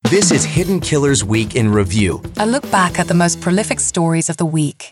This is Hidden Killers Week in Review. A look back at the most prolific stories of the week.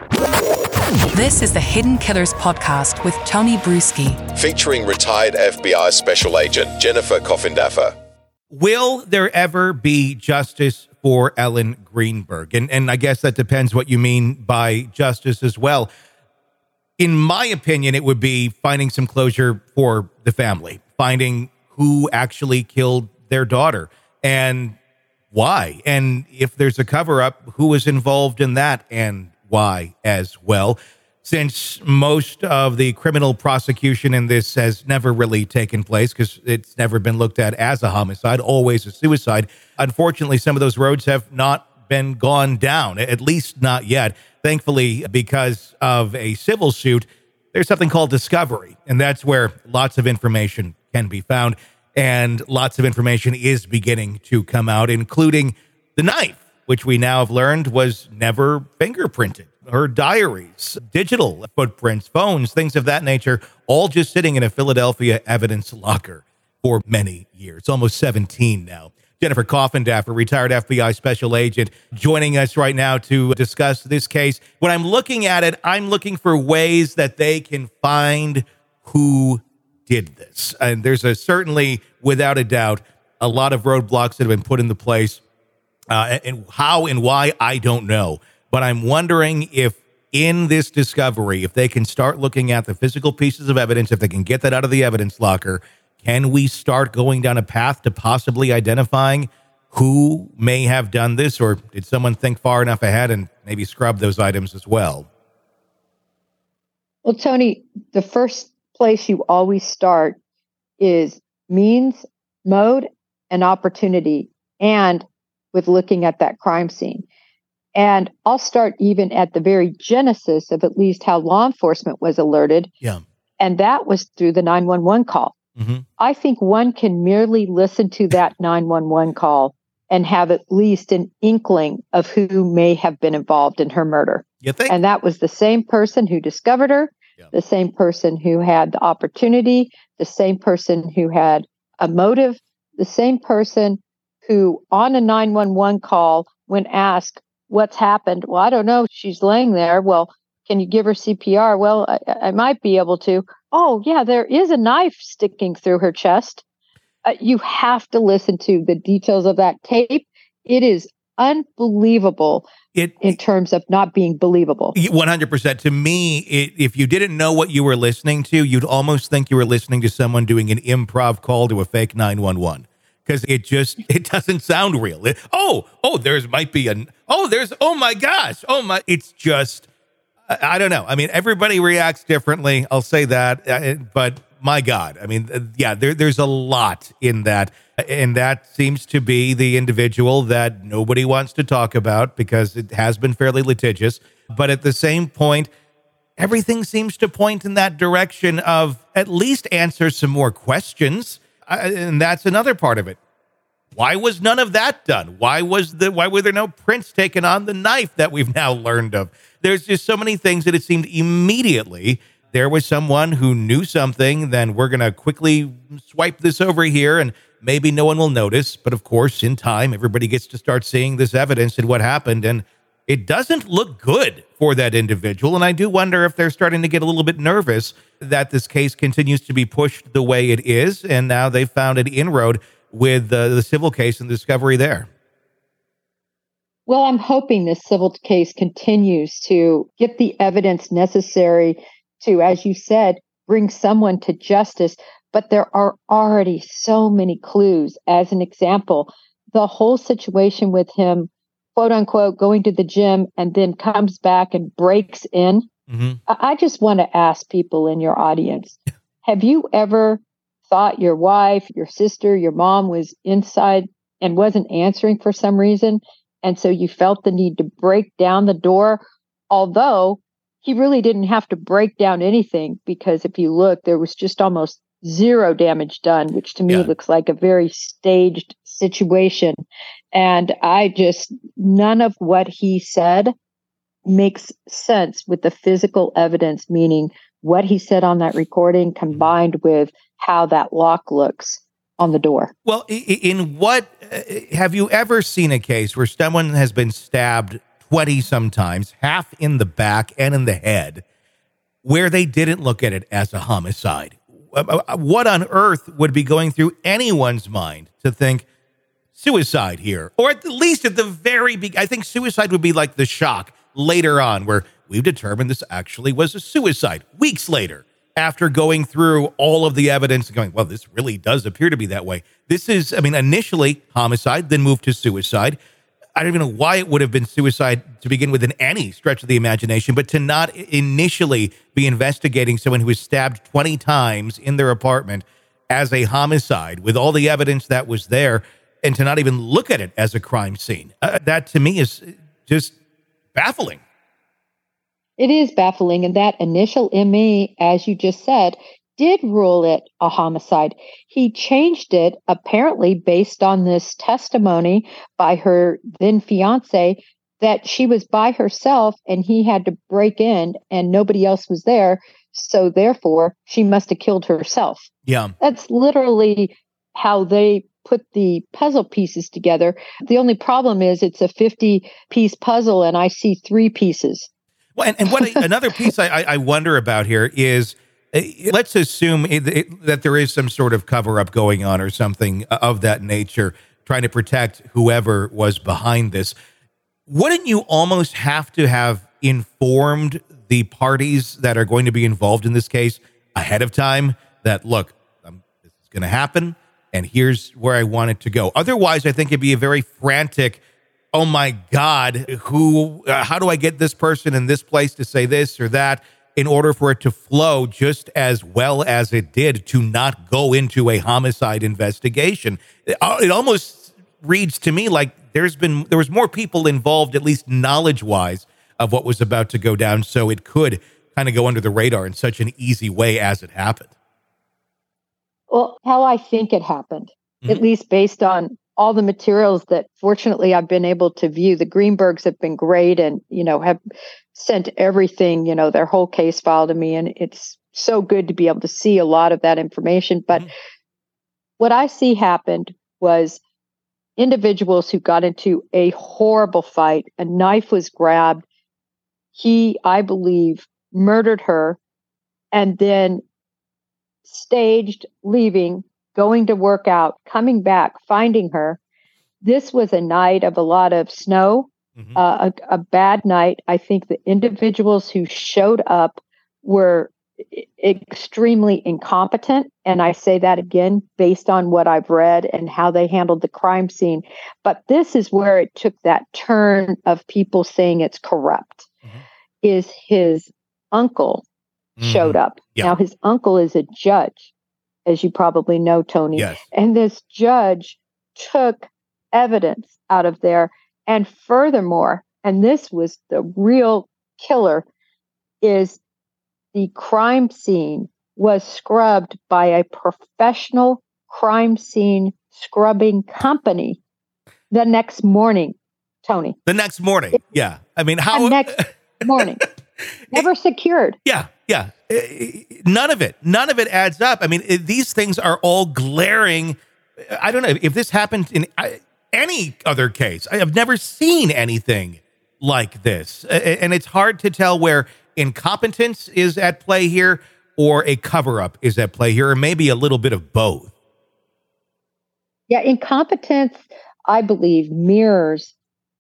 This is the Hidden Killers podcast with Tony Bruschi. Featuring retired FBI Special Agent Jennifer Coffindaffer. Will there ever be justice for Ellen Greenberg? And I guess that depends what you mean by justice as well. In my opinion, it would be finding some closure for the family, finding who actually killed their daughter and why. And if there's a cover-up, who was involved in that and why as well. Since most of the criminal prosecution in this has never really taken place because it's never been looked at as a homicide, always a suicide. Unfortunately, some of those roads have not been gone down, at least not yet. Thankfully, because of a civil suit, there's something called discovery, and that's where lots of information can be found. And lots of information is beginning to come out, including the knife, which we now have learned was never fingerprinted. Her diaries, digital footprints, phones, things of that nature, all just sitting in a Philadelphia evidence locker for many years, almost 17 now. Jennifer Coffindaffer, retired FBI Special Agent, joining us right now to discuss this case. When I'm looking at it, I'm looking for ways that they can find who did this. And there's certainly, without a doubt, a lot of roadblocks that have been put into place. And how and why, I don't know. But I'm wondering if in this discovery, if they can start looking at the physical pieces of evidence, if they can get that out of the evidence locker, can we start going down a path to possibly identifying who may have done this? Or did someone think far enough ahead and maybe scrub those items as well? Well, Tony, the first place you always start is means, mode, and opportunity, and with looking at that crime scene. And I'll start even at the very genesis of at least how law enforcement was alerted. Yeah. And that was through the 911 call. Mm-hmm. I think one can merely listen to that 911 call and have at least an inkling of who may have been involved in her murder. You think? And that was the same person who discovered her, the same person who had the opportunity, the same person who had a motive, the same person who on a 911 call, when asked what's happened, well, I don't know, she's laying there. Well, can you give her CPR? Well, I might be able to. Oh, yeah, there is a knife sticking through her chest. You have to listen to the details of that tape. It is unbelievable in terms of not being believable. 100%. To me, if you didn't know what you were listening to, you'd almost think you were listening to someone doing an improv call to a fake 911. Because it doesn't sound real. Oh my gosh. It's just, I don't know. I mean, everybody reacts differently. I'll say that. But my God, I mean, there's a lot in that. And that seems to be the individual that nobody wants to talk about because it has been fairly litigious. But at the same point, everything seems to point in that direction of at least answer some more questions. And that's another part of it. Why was none of that done? Why were there no prints taken on the knife that we've now learned of? There's just so many things that it seemed immediately there was someone who knew something, then we're going to quickly swipe this over here and maybe no one will notice. But of course, in time, everybody gets to start seeing this evidence and what happened. And it doesn't look good for that individual. And I do wonder if they're starting to get a little bit nervous that this case continues to be pushed the way it is. And now they've found an inroad with the civil case and the discovery there. Well, I'm hoping this civil case continues to get the evidence necessary to, as you said, bring someone to justice. But there are already so many clues. As an example, the whole situation with him, quote unquote, going to the gym and then comes back and breaks in. Mm-hmm. I just want to ask people in your audience, have you ever thought your wife, your sister, your mom was inside and wasn't answering for some reason? And so you felt the need to break down the door, although he really didn't have to break down anything, because if you look, there was just almost zero damage done, which to me looks like a very staged situation. And none of what he said makes sense with the physical evidence, meaning what he said on that recording combined with how that lock looks. on the door. Well, in what have you ever seen a case where someone has been stabbed 20 sometimes, half in the back and in the head, where they didn't look at it as a homicide? What on earth would be going through anyone's mind to think suicide here? Or at least at the very beginning, I think suicide would be like the shock later on where we've determined this actually was a suicide weeks later after going through all of the evidence and going, well, this really does appear to be that way. This is, initially homicide, then moved to suicide. I don't even know why it would have been suicide to begin with in any stretch of the imagination, but to not initially be investigating someone who was stabbed 20 times in their apartment as a homicide with all the evidence that was there and to not even look at it as a crime scene. That to me is just baffling. It is baffling. And that initial ME, as you just said, did rule it a homicide. He changed it apparently based on this testimony by her then fiance that she was by herself and he had to break in and nobody else was there. So therefore, she must have killed herself. Yeah. That's literally how they put the puzzle pieces together. The only problem is it's a 50-piece puzzle and I see 3 pieces. Well, and what another piece I wonder about here is, let's assume that there is some sort of cover-up going on or something of that nature, trying to protect whoever was behind this. Wouldn't you almost have to have informed the parties that are going to be involved in this case ahead of time that, look, this is going to happen, and here's where I want it to go? Otherwise, I think it'd be a very frantic, oh my God, how do I get this person in this place to say this or that in order for it to flow just as well as it did to not go into a homicide investigation? It almost reads to me like there was more people involved, at least knowledge-wise, of what was about to go down, so it could kind of go under the radar in such an easy way as it happened. Well, how I think it happened, at least based on all the materials that fortunately I've been able to view. The Greenbergs have been great and, have sent everything, their whole case file to me. And it's so good to be able to see a lot of that information. But what I see happened was individuals who got into a horrible fight. A knife was grabbed. He, I believe, murdered her and then staged leaving, going to work out, coming back, finding her. This was a night of a lot of snow, a bad night. I think the individuals who showed up were extremely incompetent. And I say that again, based on what I've read and how they handled the crime scene. But this is where it took that turn of people saying it's corrupt, is his uncle showed up. Yeah. Now, his uncle is a judge, as you probably know, Tony. Yes. And this judge took evidence out of there. And furthermore, and this was the real killer, is the crime scene was scrubbed by a professional crime scene scrubbing company the next morning, Tony. The next morning. Yeah. How? The next morning. Never secured. Yeah. Yeah. None of it adds up. These things are all glaring. I don't know if this happened in any other case. I have never seen anything like this. And it's hard to tell where incompetence is at play here or a cover-up is at play here, or maybe a little bit of both. Yeah, incompetence, I believe, mirrors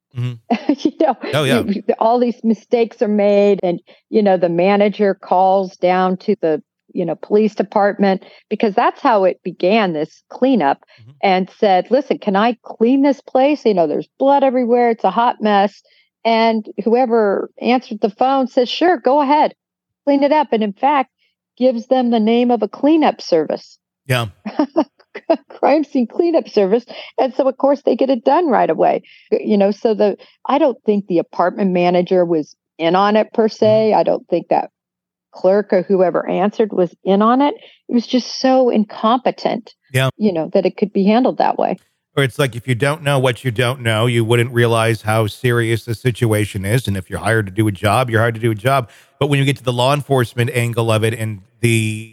all these mistakes are made and, the manager calls down to the, police department, because that's how it began, this cleanup, and said, listen, can I clean this place? There's blood everywhere. It's a hot mess. And whoever answered the phone says, sure, go ahead, clean it up. And in fact, gives them the name of a cleanup service. Yeah. Crime scene cleanup service. And so, of course, they get it done right away. I don't think the apartment manager was in on it per se. I don't think that clerk or whoever answered was in on it. It was just so incompetent, that it could be handled that way. Or it's like, if you don't know what you don't know, you wouldn't realize how serious the situation is. And if you're hired to do a job, you're hired to do a job. But when you get to the law enforcement angle of it and the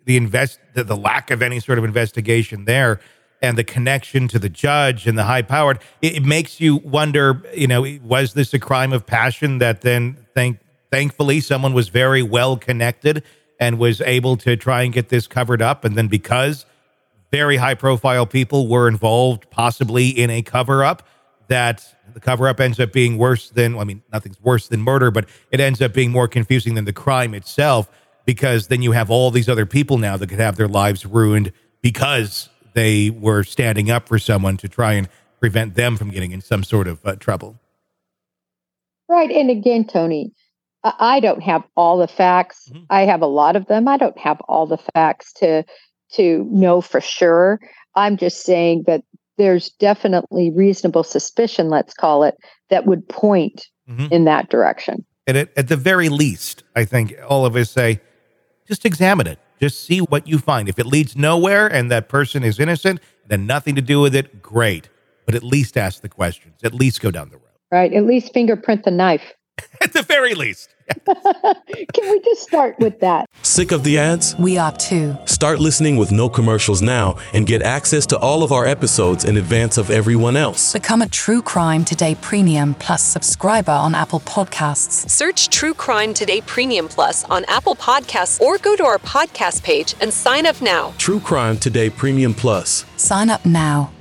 the lack of any sort of investigation there, and the connection to the judge and the high-powered, it makes you wonder, was this a crime of passion that then thankfully someone was very well connected and was able to try and get this covered up, and then because very high-profile people were involved possibly in a cover-up, that the cover-up ends up being worse than, nothing's worse than murder, but it ends up being more confusing than the crime itself, because then you have all these other people now that could have their lives ruined because they were standing up for someone to try and prevent them from getting in some sort of trouble. Right. And again, Tony, I don't have all the facts. Mm-hmm. I have a lot of them. I don't have all the facts to know for sure. I'm just saying that there's definitely reasonable suspicion, let's call it, that would point in that direction. And at the very least, I think all of us say, just examine it. Just see what you find. If it leads nowhere and that person is innocent, then nothing to do with it, great. But at least ask the questions. At least go down the road. Right. At least fingerprint the knife. At the very least. Can we just start with that? Sick of the ads? We are too. Start listening with no commercials now and get access to all of our episodes in advance of everyone else. Become a True Crime Today Premium Plus subscriber on Apple Podcasts. Search True Crime Today Premium Plus on Apple Podcasts or go to our podcast page and sign up now. True Crime Today Premium Plus. Sign up now.